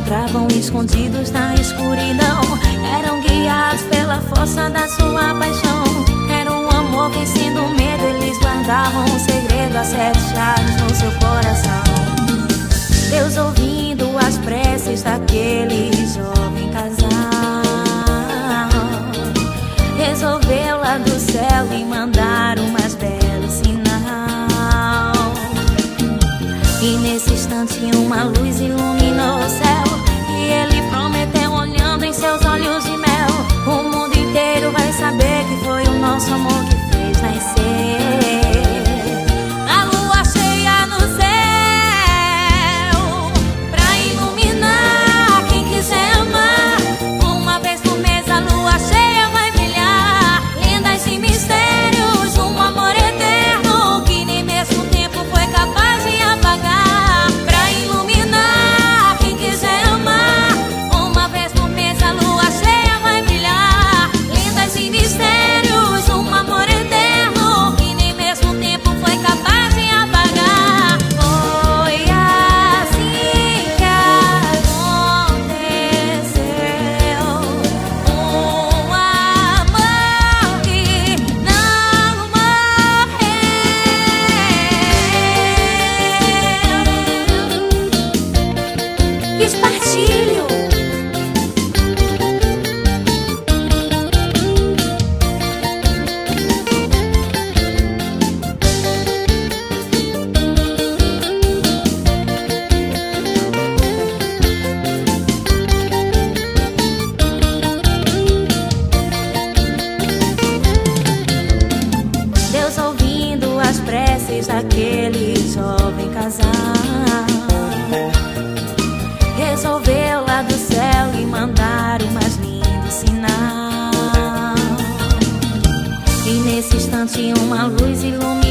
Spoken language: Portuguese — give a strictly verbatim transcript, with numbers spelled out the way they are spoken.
encontravam escondidos na escuridão. Eram guiados pela força da sua paixão. Era um amor vencendo o medo. Eles guardavam um segredo a sete chaves no seu coração. Deus, ouvindo as preces daquele jovem casal, resolveu lá do céu lhe mandar o mais belo sinal. E nesse instante uma luz iluminou o céu, e ele prometeu olhando em seus olhos de mel: o mundo inteiro vai saber que foi o nosso amor que fez nascer a lua cheia no céu, pra iluminar quem quiser amar. Uma vez por mês a lua cheia vai brilhar, lendas e mistérios, um amor eterno que nem mesmo o tempo foi capaz de apagar. Pra iluminar quem quiser amar, uma vez por mês a lua cheia vai brilhar, lendas e mistérios, um amor eterno que nem mesmo o tempo foi capaz de apagar. Foi assim que aconteceu, um amor que não morreu. Espartilho. Deus, ouvindo as preces daquele jovem casal, resolveu lá do céu lhe mandar o mais lindo sinal. E nesse instante uma luz iluminou